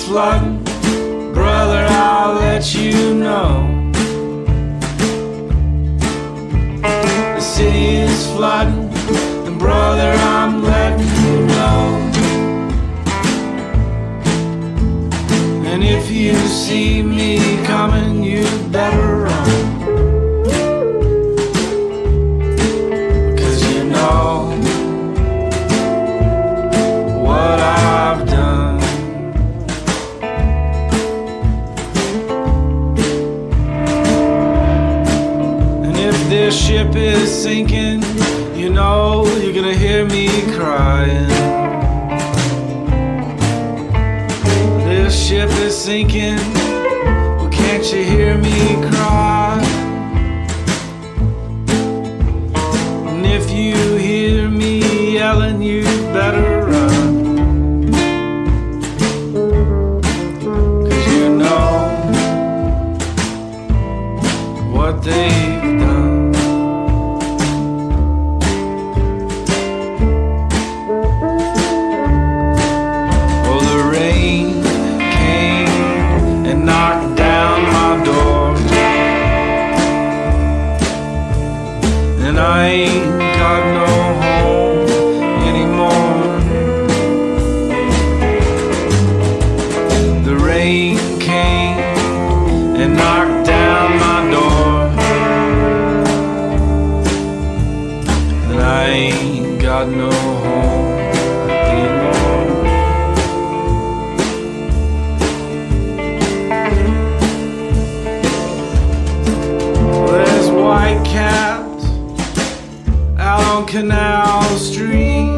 flooding, brother, I'll let you know. The city is flooding, and brother, I'm letting you know. And if you see me coming, you better run, 'cause you know what I've done. And if this ship is sinking, you know you're gonna hear me crying. This ship is sinking, well, can't you hear me cry? And if you hear me yelling, you better run, 'cause you know what they've done. Oh, the rain knocked down my door, and I ain't got no home anymore. The rain came and knocked down my door, and I ain't got no home anymore. White caps out on Canal Street.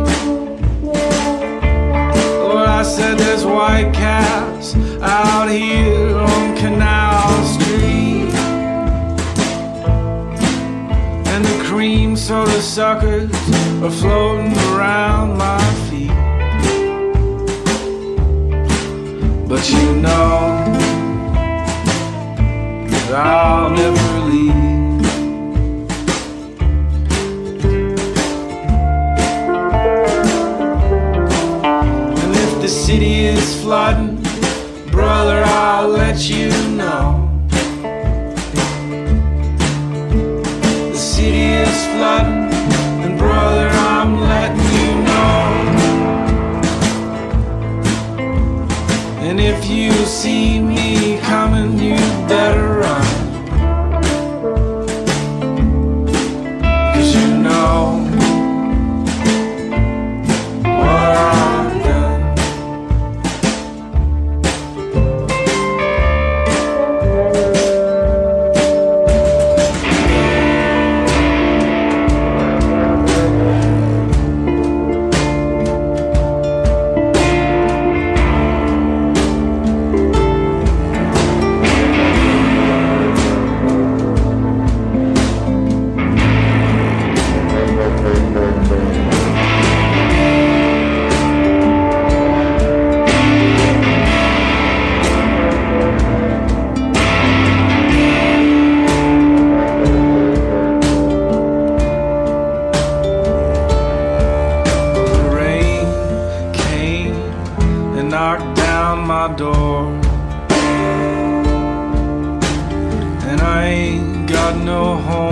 Lord, I said there's white caps out here on Canal Street. And the cream soda suckers are floating around my feet. But you know that I'll never leave. The city is flooding, brother, I'll let you know. The city is flooding, and brother, I'm letting you know. And if you see me coming, you better run, 'cause you know what I've done. Knocked down my door, and I ain't got no home